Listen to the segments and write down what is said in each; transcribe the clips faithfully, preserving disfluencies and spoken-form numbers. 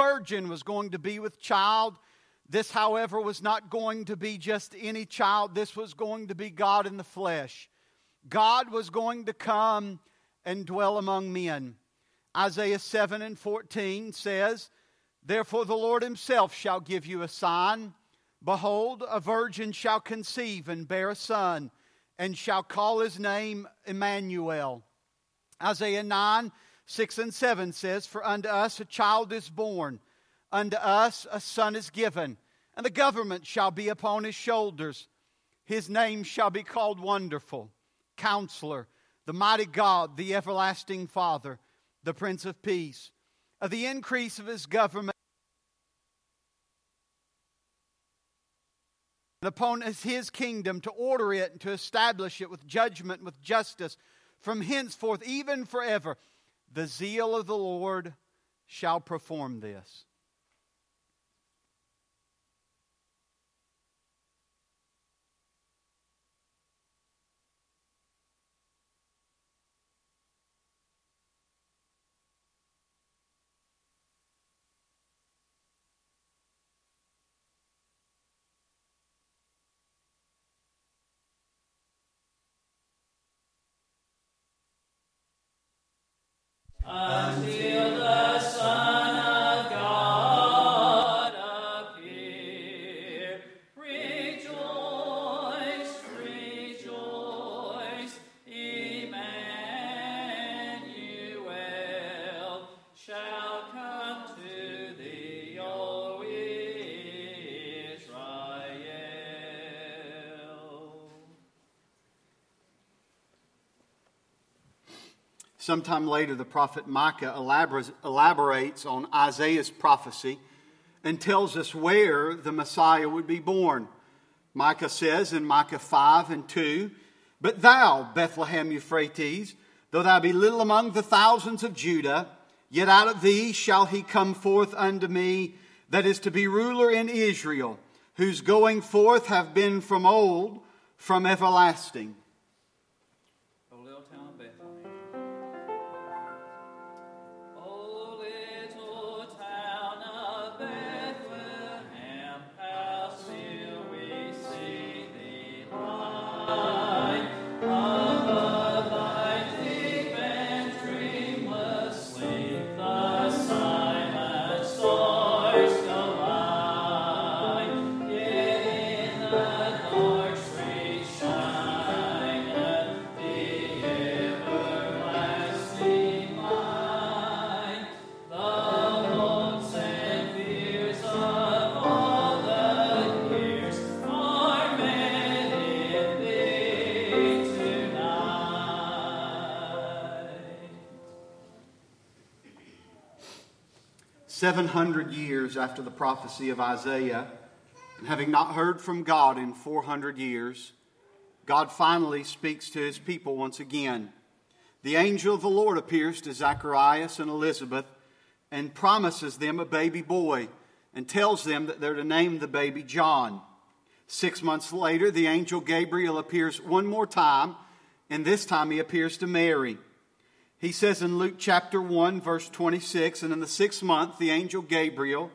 virgin was going to be with child. This, however, was not going to be just any child. This was going to be God in the flesh. God was going to come and dwell among men. Isaiah seven and fourteen says, "Therefore the Lord himself shall give you a sign. Behold, a virgin shall conceive and bear a son, and shall call his name Emmanuel." Isaiah nine, six and seven says, "For unto us a child is born, unto us a son is given, and the government shall be upon his shoulders. His name shall be called Wonderful, Counselor, the Mighty God, the Everlasting Father, the Prince of Peace. Of the increase of his government, and upon his kingdom, to order it and to establish it with judgment and with justice from henceforth even forever. The zeal of the Lord shall perform this." Until the Son of God appear, rejoice, rejoice, Emmanuel shall come to thee, O Israel. Sometime later, the prophet Micah elaborates on Isaiah's prophecy and tells us where the Messiah would be born. Micah says in Micah five and two, "But thou, Bethlehem Euphrates, though thou be little among the thousands of Judah, yet out of thee shall he come forth unto me, that is to be ruler in Israel, whose going forth have been from old, from everlasting." Seven hundred years after the prophecy of Isaiah, and having not heard from God in four hundred years, God finally speaks to his people once again. The angel of the Lord appears to Zacharias and Elizabeth and promises them a baby boy and tells them that they're to name the baby John. Six months later, the angel Gabriel appears one more time, and this time he appears to Mary. He says in Luke chapter one, verse twenty-six, "And in the sixth month, the angel Gabriel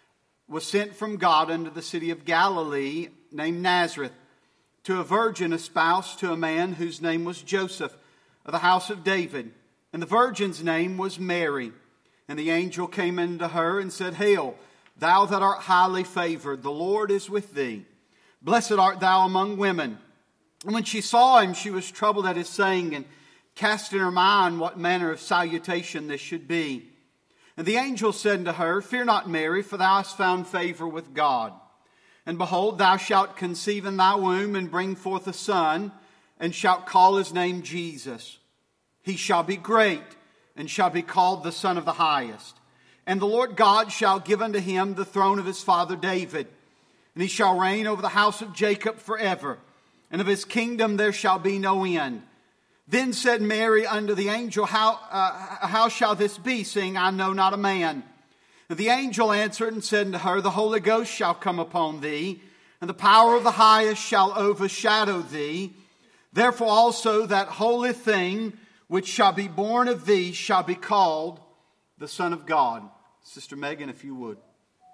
was sent from God unto the city of Galilee, named Nazareth, to a virgin espoused to a man whose name was Joseph, of the house of David. And the virgin's name was Mary. And the angel came into her and said, Hail, thou that art highly favored, the Lord is with thee. Blessed art thou among women. And when she saw him, she was troubled at his saying, and cast in her mind what manner of salutation this should be. And the angel said unto her, Fear not, Mary, for thou hast found favor with God. And behold, thou shalt conceive in thy womb, and bring forth a son, and shalt call his name Jesus. He shall be great, and shall be called the Son of the Highest. And the Lord God shall give unto him the throne of his father David. And he shall reign over the house of Jacob forever. And of his kingdom there shall be no end. Then said Mary unto the angel, How, uh, how shall this be, seeing I know not a man? And the angel answered and said unto her, The Holy Ghost shall come upon thee, and the power of the highest shall overshadow thee. Therefore also that holy thing which shall be born of thee shall be called the Son of God. Sister Megan, if you would.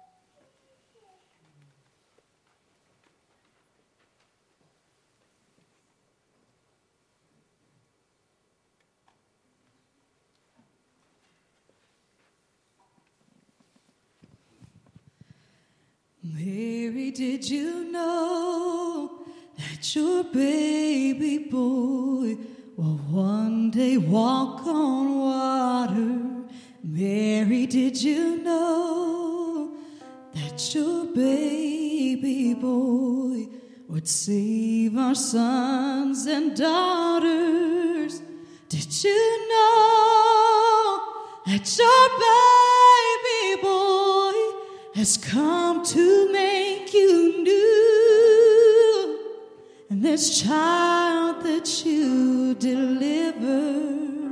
Mary, did you know that your baby boy will one day walk on water? Mary, did you know that your baby boy would save our sons and daughters? Did you know that your baby boy has come to make you new? And this child that you deliver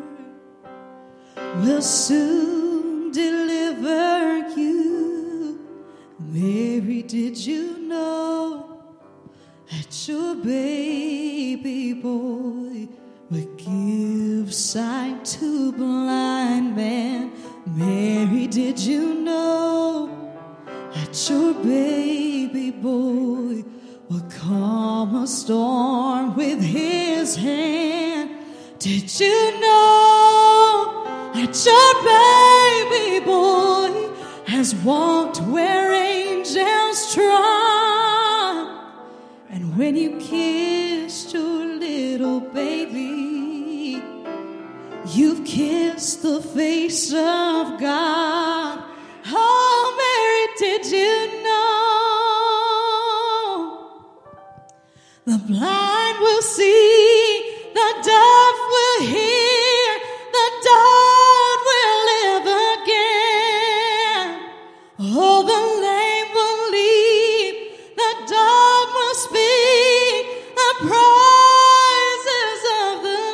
will soon deliver you. Mary, did you know that your baby boy would give sight to blind man? Mary, did you know that your baby boy will calm a storm with his hand? Did you know that your baby boy has walked where angels trod? And when you kissed your little baby, you've kissed the face of God. Oh, Mary, did you know the blind will see, the deaf will hear, the dead will live again. Oh, the lame will leap, the dumb will speak the praises of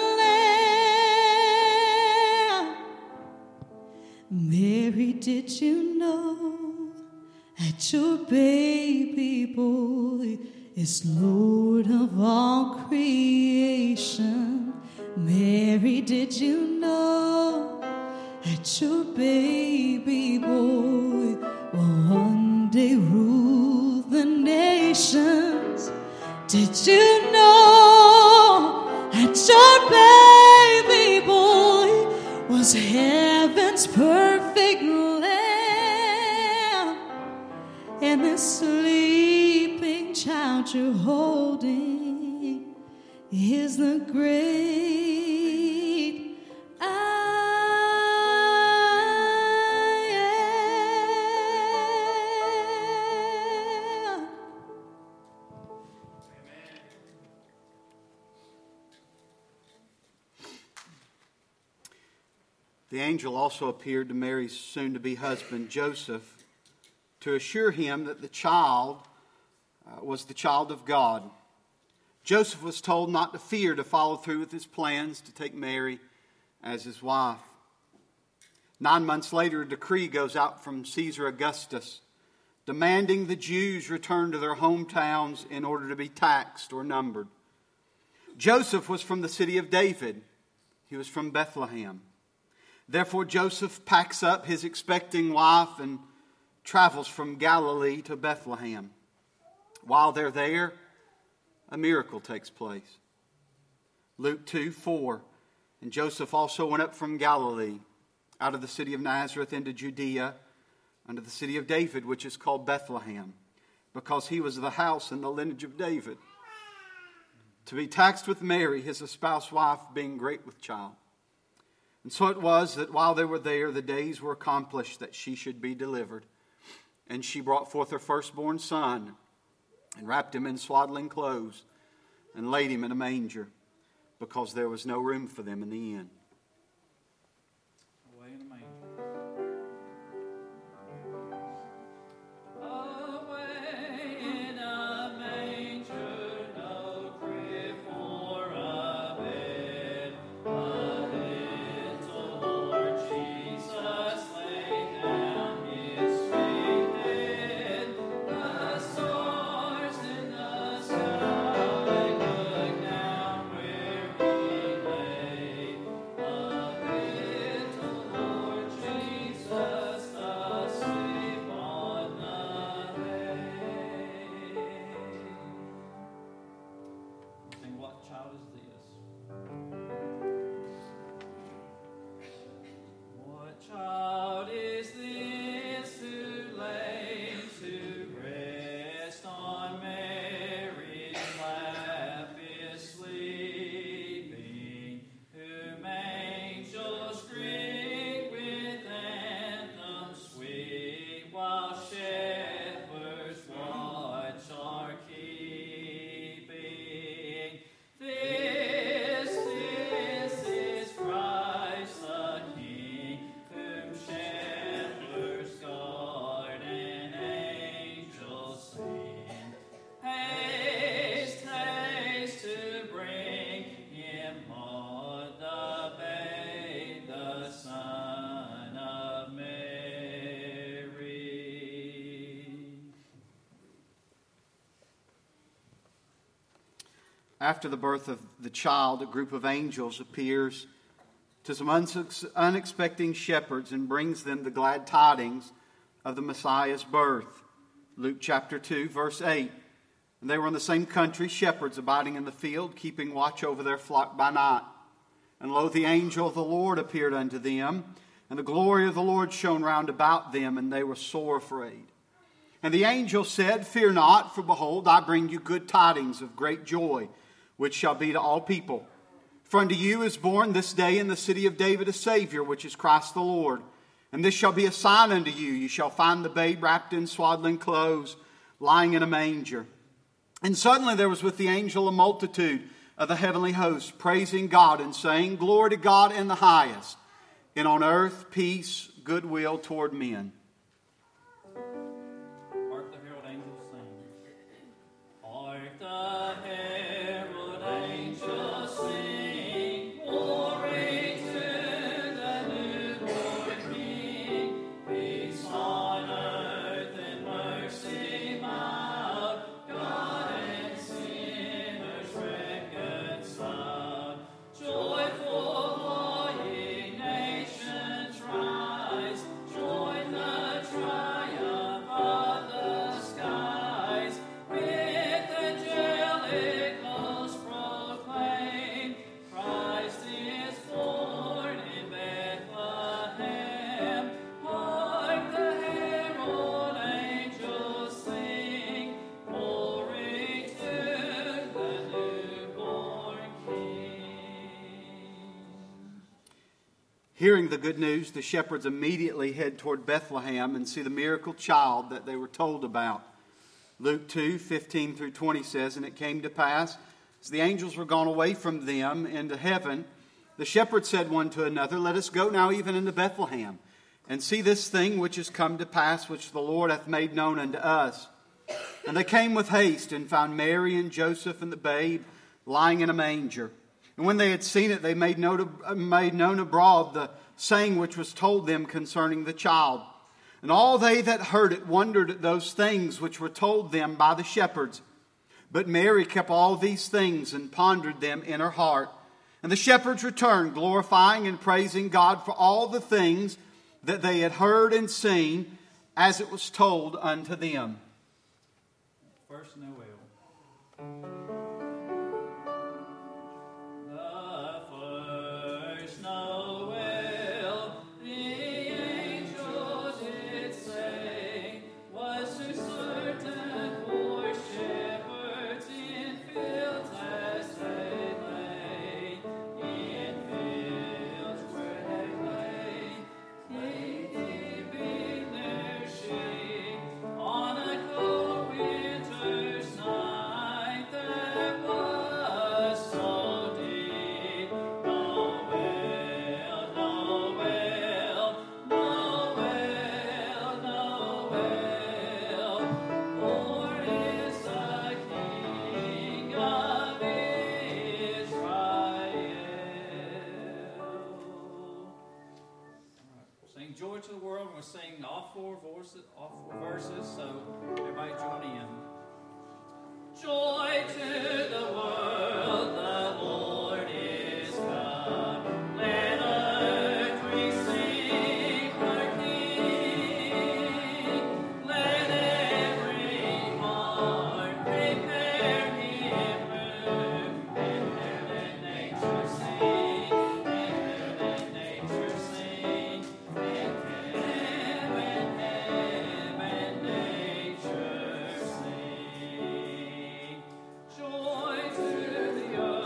the Lamb. Mary, did you know that your baby boy is Lord of all creation? Mary, did you know that your baby boy will one day rule the nations? Did you know that your baby boy was heaven's perfect lamb? And the sleeping child you're holding is the great I am. The angel also appeared to Mary's soon-to-be husband, Joseph, to assure him that the child uh, was the child of God. Joseph was told not to fear to follow through with his plans to take Mary as his wife. Nine months later, a decree goes out from Caesar Augustus demanding the Jews return to their hometowns in order to be taxed or numbered. Joseph was from the city of David. He was from Bethlehem. Therefore, Joseph packs up his expecting wife and travels from Galilee to Bethlehem. While they're there, a miracle takes place. Luke two four. And Joseph also went up from Galilee, out of the city of Nazareth into Judea, unto the city of David, which is called Bethlehem, because he was of the house and the lineage of David, to be taxed with Mary, his espoused wife, being great with child. And so it was that while they were there, the days were accomplished that she should be delivered. And she brought forth her firstborn son, and wrapped him in swaddling clothes, and laid him in a manger, because there was no room for them in the inn. Away in a manger. Away in a manger, no crib or a bed, a little Lord Jesus laid down his sweet head. The stars in the sky look down where he lay. After the birth of the child, a group of angels appears to some unexpected shepherds and brings them the glad tidings of the Messiah's birth. Luke chapter two, verse eight. And they were in the same country, shepherds abiding in the field, keeping watch over their flock by night. And lo, the angel of the Lord appeared unto them, and the glory of the Lord shone round about them, and they were sore afraid. And the angel said, Fear not, for behold, I bring you good tidings of great joy, which shall be to all people. For unto you is born this day in the city of David a Savior, which is Christ the Lord. And this shall be a sign unto you. You shall find the babe wrapped in swaddling clothes, lying in a manger. And suddenly there was with the angel a multitude of the heavenly host, praising God and saying, Glory to God in the highest, and on earth peace, goodwill toward men. Hark the herald angels sing. Hark the herald angels sing. Glory to the newborn King. Peace on earth and mercy mild. God and sinners reconciled. Joyful all ye nations rise. Join the triumph of the skies. With angelic hosts proclaim, Christ is born in Bethlehem. Hark the herald angels sing, glory to the newborn King. Hearing the good news, the shepherds immediately head toward Bethlehem and see the miracle child that they were told about. Luke two, fifteen through twenty says, And it came to pass, as the angels were gone away from them into heaven, the shepherds said one to another, Let us go now even into Bethlehem, and see this thing which is come to pass, which the Lord hath made known unto us. And they came with haste, and found Mary and Joseph and the babe lying in a manger. And when they had seen it, they made known, made known abroad the saying which was told them concerning the child. And all they that heard it wondered at those things which were told them by the shepherds. But Mary kept all these things and pondered them in her heart. And the shepherds returned, glorifying and praising God for all the things that they had heard and seen, as it was told unto them. First Noel. The first Noel, the angel did say, was to certain poor shepherds in fields as they lay, in fields where they lay, they keeping their sheep on a cold winter's night that was so deep. Noel, Noel, Noel, Noel, born is the King of Israel. Sing Joy to the World. We're singing all four voices, all four verses, so everybody join in. Joy to the world, the Lord is come. Let earth receive her King. Let every heart prepare him room. And let nature sing, and let nature sing. And heaven, heaven, nature sing. Joy to the earth.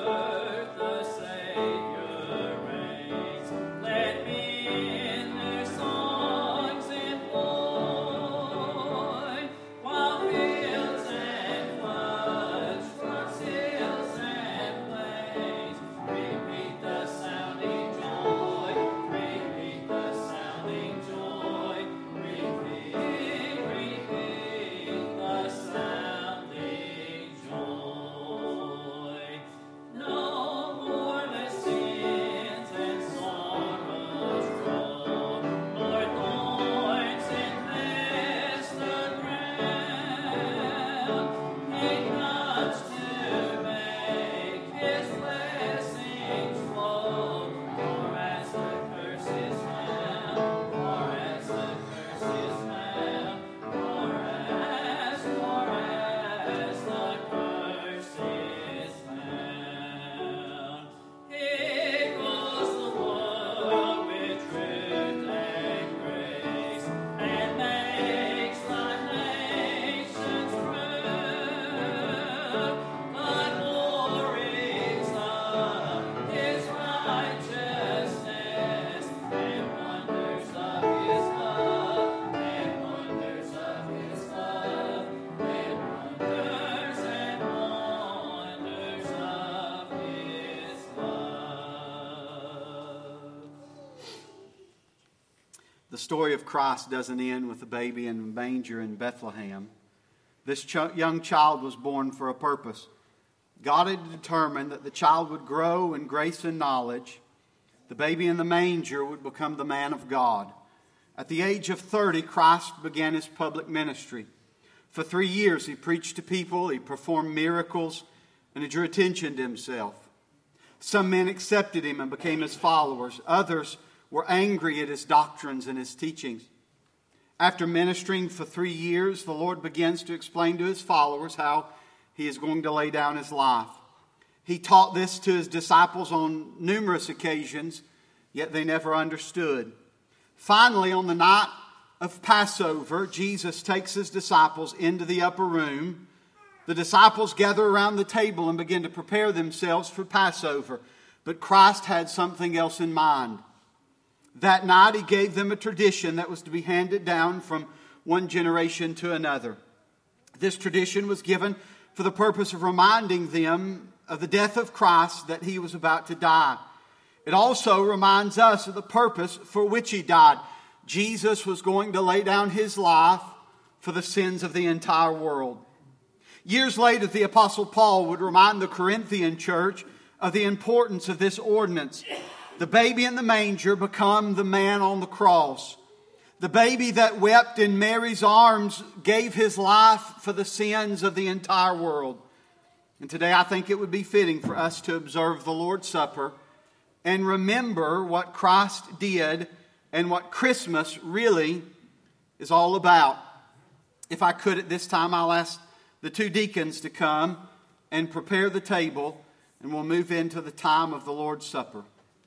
The story of Christ doesn't end with a baby in a manger in Bethlehem. This ch- young child was born for a purpose. God had determined that the child would grow in grace and knowledge. The baby in the manger would become the man of God. At the age of thirty, Christ began his public ministry. For three years, he preached to people, he performed miracles, and he drew attention to himself. Some men accepted him and became his followers. Others were angry at his doctrines and his teachings. After ministering for three years, the Lord begins to explain to his followers how he is going to lay down his life. He taught this to his disciples on numerous occasions, yet they never understood. Finally, on the night of Passover, Jesus takes his disciples into the upper room. The disciples gather around the table and begin to prepare themselves for Passover. But Christ had something else in mind. That night, he gave them a tradition that was to be handed down from one generation to another. This tradition was given for the purpose of reminding them of the death of Christ, that he was about to die. It also reminds us of the purpose for which he died. Jesus was going to lay down his life for the sins of the entire world. Years later, the Apostle Paul would remind the Corinthian church of the importance of this ordinance. The baby in the manger became the man on the cross. The baby that wept in Mary's arms gave his life for the sins of the entire world. And today I think it would be fitting for us to observe the Lord's Supper and remember what Christ did and what Christmas really is all about. If I could at this time, I'll ask the two deacons to come and prepare the table, and we'll move into the time of the Lord's Supper.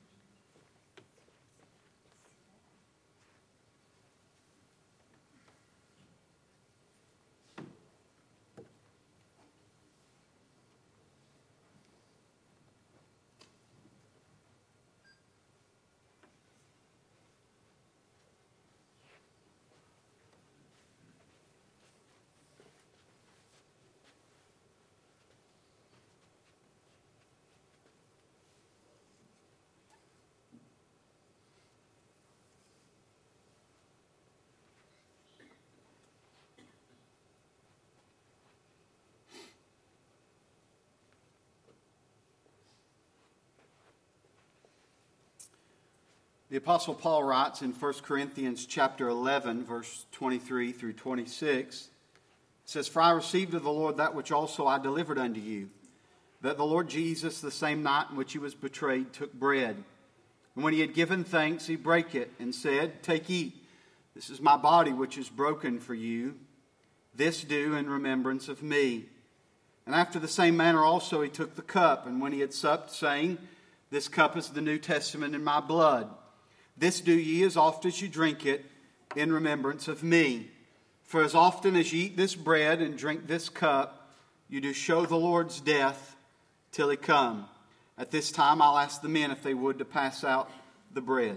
The Apostle Paul writes in First Corinthians chapter eleven, verse twenty-three through twenty-six, it says, "For I received of the Lord that which also I delivered unto you, that the Lord Jesus, the same night in which he was betrayed, took bread. And when he had given thanks, he brake it, and said, Take, eat, this is my body which is broken for you. This do in remembrance of me. And after the same manner also he took the cup, and when he had supped, saying, This cup is the New Testament in my blood. This do ye as oft as you drink it in remembrance of me. For as often as ye eat this bread and drink this cup, you do show the Lord's death till he come." At this time, I'll ask the men if they would to pass out the bread.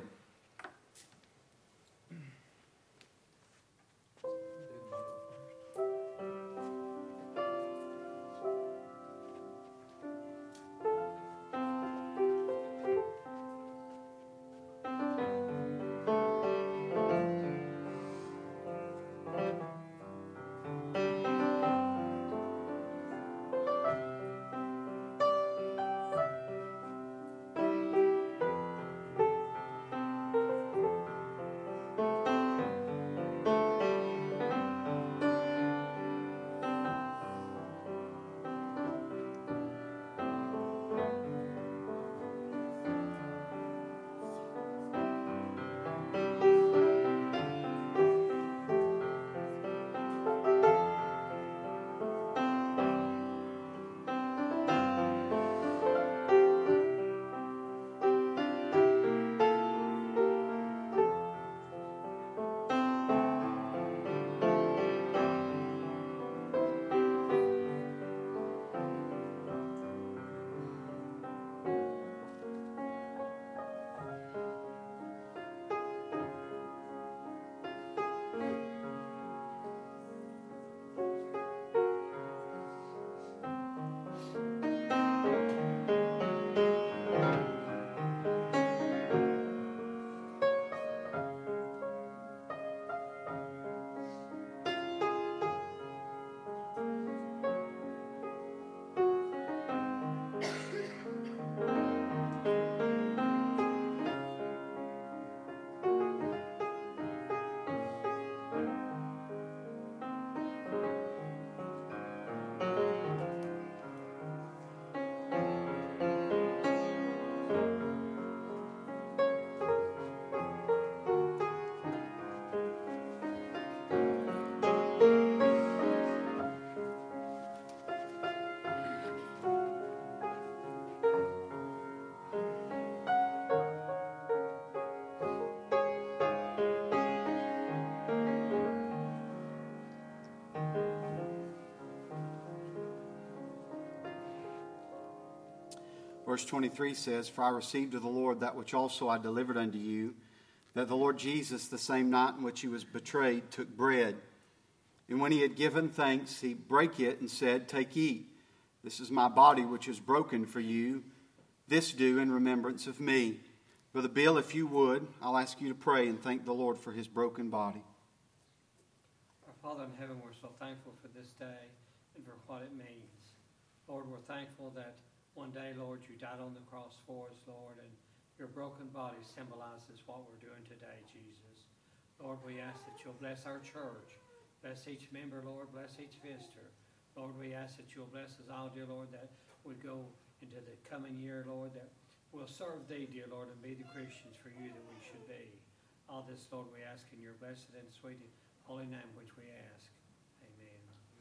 Verse twenty-three says, For I received of the Lord that which also I delivered unto you, that the Lord Jesus, the same night in which he was betrayed, took bread. And when he had given thanks, he brake it and said, Take, eat. This is my body which is broken for you. This do in remembrance of me. Brother Bill, if you would, I'll ask you to pray and thank the Lord for his broken body. Our Father in heaven, we're so thankful for this day and for what it means. Lord, we're thankful that one day, Lord, you died on the cross for us, Lord, and your broken body symbolizes what we're doing today, Jesus. Lord, we ask that you'll bless our church. Bless each member, Lord. Bless each visitor. Lord, we ask that you'll bless us all, dear Lord, that we go into the coming year, Lord, that we'll serve thee, dear Lord, and be the Christians for you that we should be. All this, Lord, we ask in your blessed and sweet holy name, which we ask. Amen.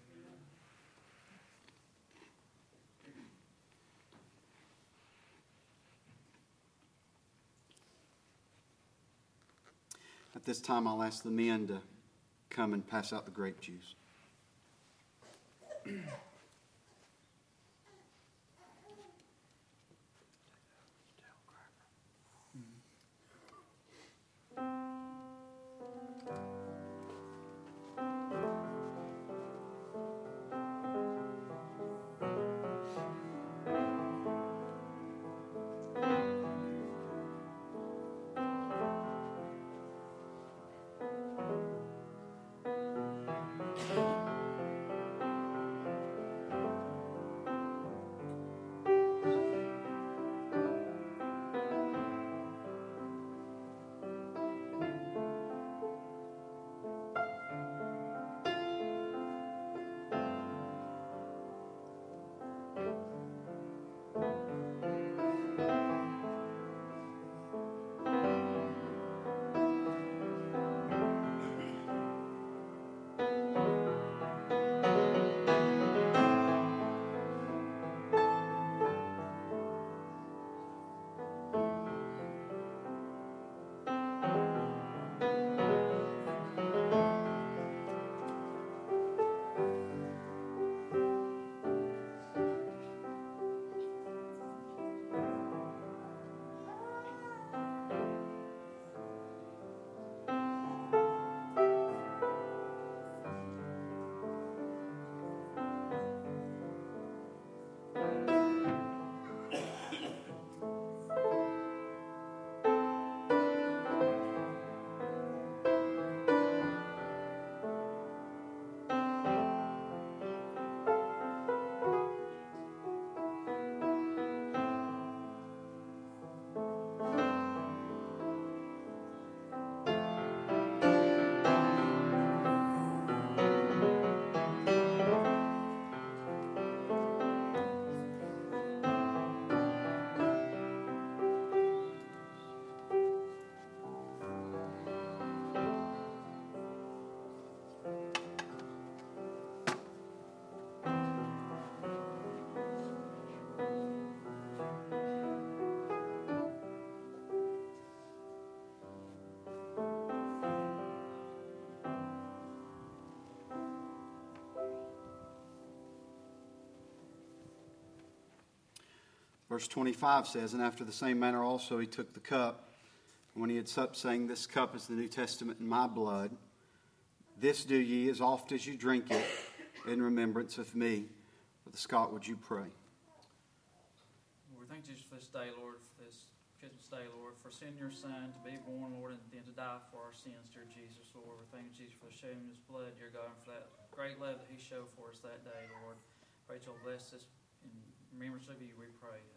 At this time, I'll ask the men to come and pass out the grape juice. Verse twenty-five says, And after the same manner also he took the cup, when he had supped, saying, This cup is the New Testament in my blood. This do ye as oft as you drink it in remembrance of me. Brother Scott, would you pray? Lord, thank you for this day, Lord, for this Christmas day, Lord, for sending your Son to be born, Lord, and then to die for our sins, dear Jesus, Lord. We thank you, Jesus, for shedding his blood, dear God, and for that great love that he showed for us that day, Lord. Pray you'll bless us in remembrance of you, we pray. Amen.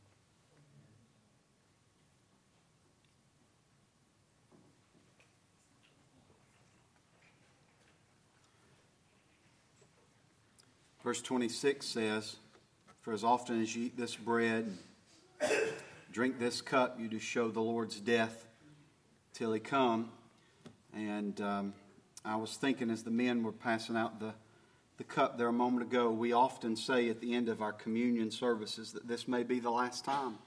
Verse twenty-six says, For as often as you eat this bread, drink this cup, you do show the Lord's death till he come. And um, I was thinking as the men were passing out the, the cup there a moment ago, we often say at the end of our communion services that this may be the last time.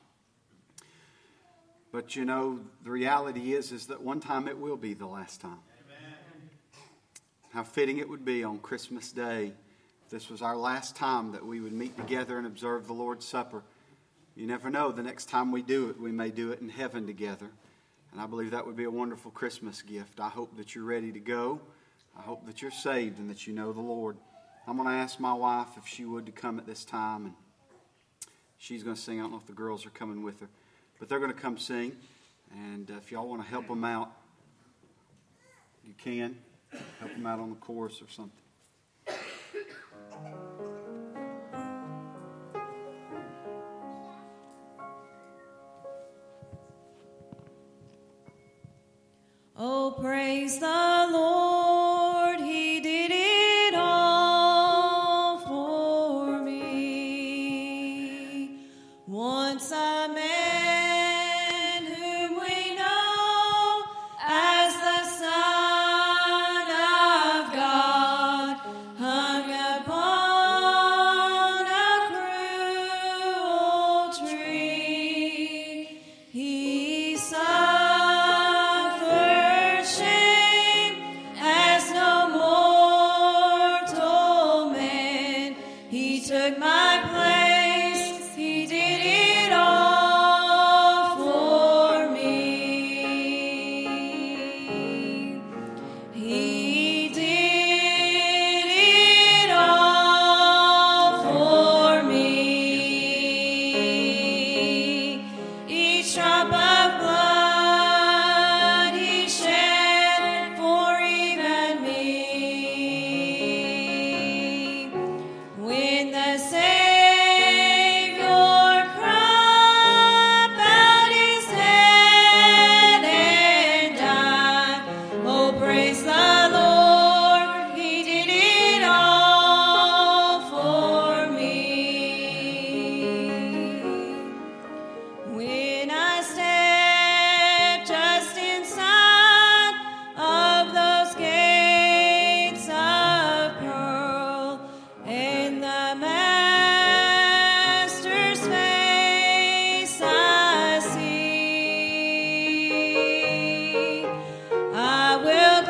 But you know, the reality is, is that one time it will be the last time. Amen. How fitting it would be on Christmas Day. This was our last time that we would meet together and observe the Lord's Supper. you never know, the next time we do it, we may do it in heaven together. And I believe that would be a wonderful Christmas gift. I hope that you're ready to go. I hope that you're saved and that you know the Lord. I'm going to ask my wife if she would to come at this time, and she's going to sing. I don't know if the girls are coming with her, but they're going to come sing. And uh, if y'all want to help them out, you can. Help them out on the chorus or something. Oh, praise the Lord, He did it all for me. Once a man whom we know as the Son of God hung upon a cruel tree. He suffered shame as no mortal man. He took my place. He did it all for me. He did it all for me. Each drop of blood He shed for even me. When the Savior cried, bowed His head and died, oh, praise the Lord, He did it all for me. When I step just inside of those gates of pearl, and the Master's face I see, I will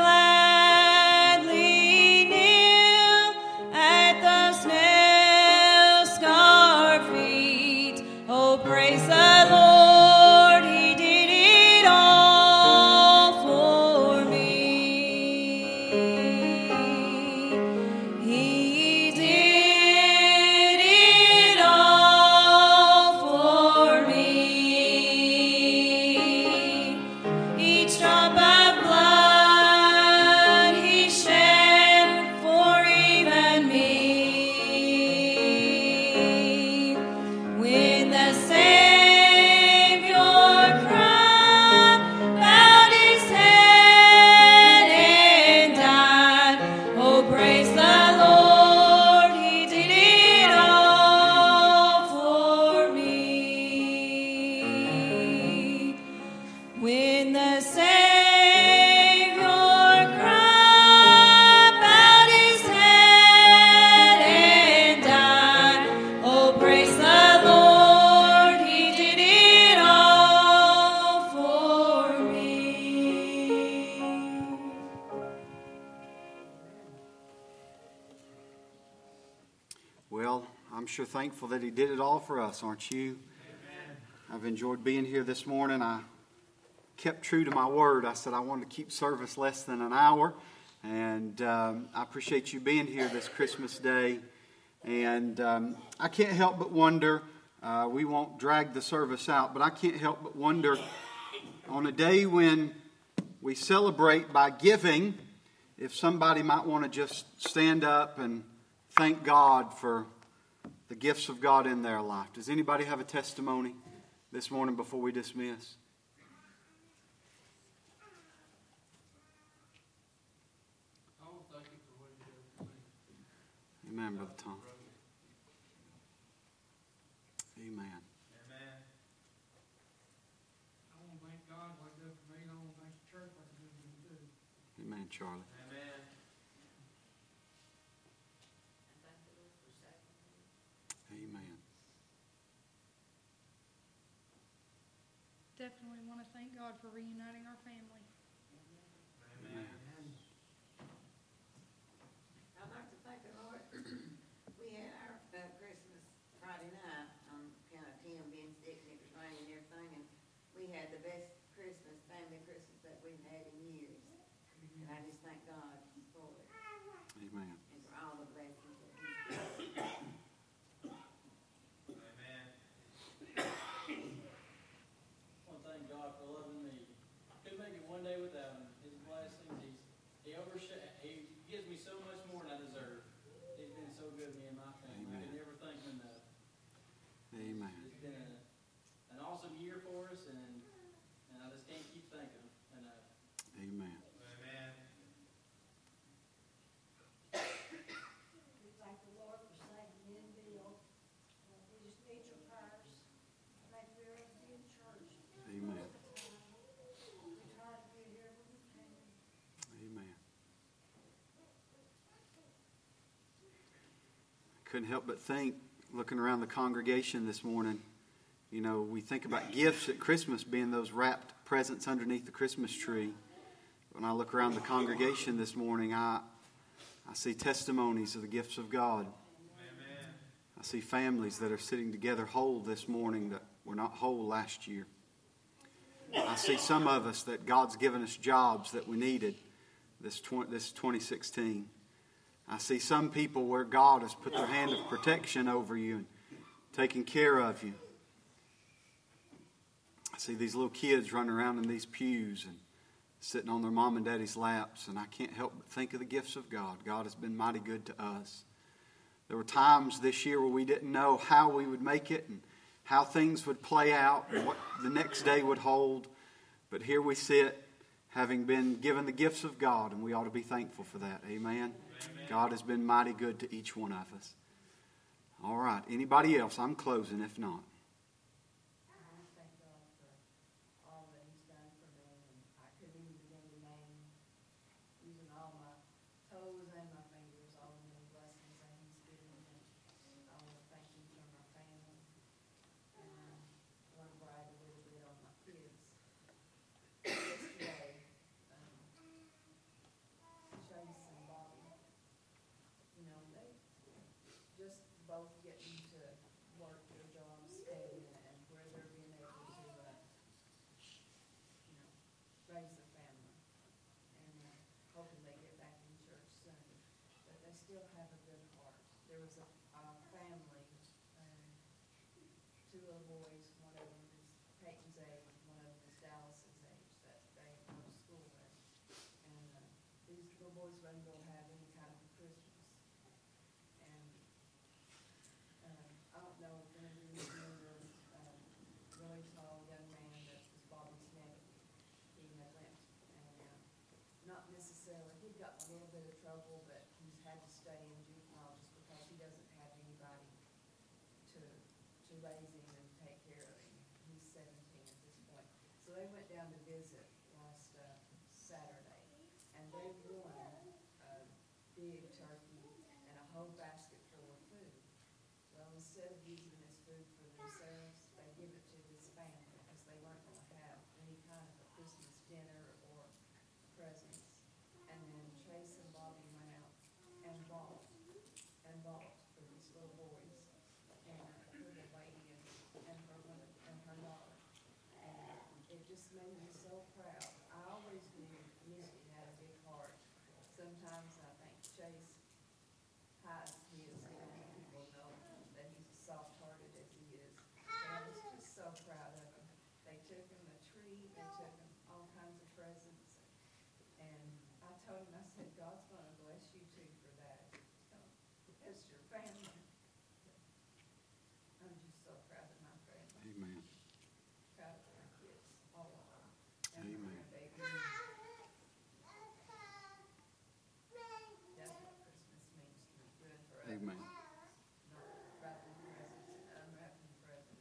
gladly kneel at those nail-scarred feet. Oh, praise the Lord, He did it all for me. He did it all for me. Each drop of blood He shed for even me. When the Savior cried, bowed His head and died, oh, praise the Lord, He did it all for me. When the Savior cried, bowed His head and died, oh, praise the Lord, He did it all for me. Well, I'm sure thankful that He did it all for us, aren't you? I've enjoyed being here this morning. I kept true to my word. I said I wanted to keep service less than an hour. And um, I appreciate you being here this Christmas Day. And um, I can't help but wonder, uh, we won't drag the service out, but I can't help but wonder, on a day when we celebrate by giving, if somebody might want to just stand up and thank God for the gifts of God in their life. Does anybody have a testimony this morning before we dismiss? Amen, Brother Tom. Amen. Amen. I want to thank God for what He did for me, and I want to thank the church for what He did for me too. Amen, Charlie. Amen. Amen. Definitely want to thank God for reuniting our family. Amen. I'd like to thank the Lord. We had our uh, Christmas Friday night on account of Tim being sick. And I just thank God for it. Amen. And for all the blessings that He's given. Amen. I want to thank God for loving me. Couldn't make it one day without Him. His blessings, He's, He overshadows, He gives me so much more than I deserve. He's been so good to me and my family. Amen. I can never thank Him enough. Amen. It's been a, an awesome year for us, and, and I just can't keep thanking Him enough. Amen. Amen. We thank the Lord for saving me and Bill. Uh, We just need your prayers. Thank you for being in church. Amen. We try to be here when we can. Amen. Couldn't help but think, looking around the congregation this morning, you know, we think about gifts at Christmas being those wrapped presents underneath the Christmas tree. When I look around the congregation this morning, I I see testimonies of the gifts of God. Amen. I see families that are sitting together whole this morning that were not whole last year. I see some of us that God's given us jobs that we needed this this twenty sixteen. I see some people where God has put their hand of protection over you and taking care of you. I see these little kids running around in these pews and sitting on their mom and daddy's laps, and I can't help but think of the gifts of God. God has been mighty good to us. There were times this year where we didn't know how we would make it and how things would play out and what the next day would hold. But here we sit, having been given the gifts of God, and we ought to be thankful for that. Amen? Amen. God has been mighty good to each one of us. All right. Anybody else? I'm closing if not. I thank God for all that He's done for me, and I couldn't even begin to name, using all my toes and my fingers, all the many blessings that He's given me. I want to thank Him for my family, and I want to brag a little bit on my kids. Yesterday, um, Chase and Bobby, you know, they just both getting to work their jobs steady and where they're being able to, uh, you know, raise a family. And uh, hoping they get back in church soon. But they still have a good heart. There was a, a family, um, two little boys, one of them is Peyton's age, one of them is Dallas's age, that they go to school with. And uh, these little boys wasn't going to have any kind of a Christmas. And um, I don't know if any of you remember um, really tall young man that was Bobby's nephew. He had went and uh, not necessarily, he got in a little bit of trouble, but he's had to stay in juvenile just because he doesn't have anybody to to raise him and take care of him. He's seventeen at this point. So they went down to visit last uh, Saturday, and they won a big turkey and a whole basket full of food. Well, instead of using this food for themselves, they give it to this family because they weren't going to have any kind of a Christmas dinner or presents. And then Chase and Bobby went out and bought and bought for these little boys and a little lady and, and her one and her daughter. And it just made me so proud. I always knew Misty had a big heart. Sometimes I think Chase hides his, you know, people know that he's as soft-hearted as he is. But I was just so proud of him. They took him a tree, they took him all kinds of presents. And I told him, I said, God's going to bless you too for that. It's your family. I'm just so proud of my family. Amen. Proud of our kids, all of them. And Amen. my grandbabies. That's what Christmas means to me, good for us. Amen. Not wrapping presents and unwrapping presents.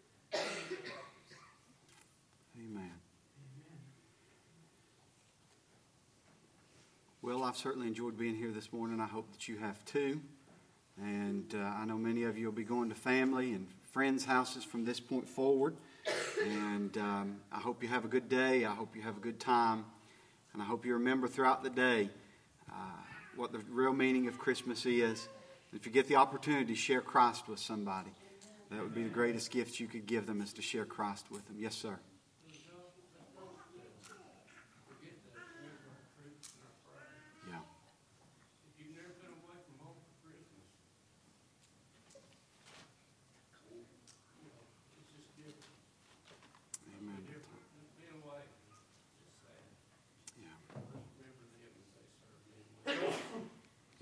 Amen. Well, I've certainly enjoyed being here this morning. I hope that you have too. And uh, I know many of you will be going to family and friends' houses from this point forward. And um, I hope you have a good day. I hope you have a good time. And I hope you remember throughout the day uh, what the real meaning of Christmas is. And if you get the opportunity to share Christ with somebody, that would be the greatest gift you could give them, is to share Christ with them. Yes, sir.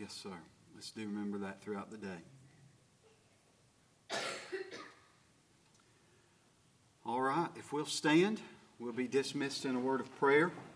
Yes, sir. Let's do remember that throughout the day. All right, if we'll stand, we'll be dismissed in a word of prayer.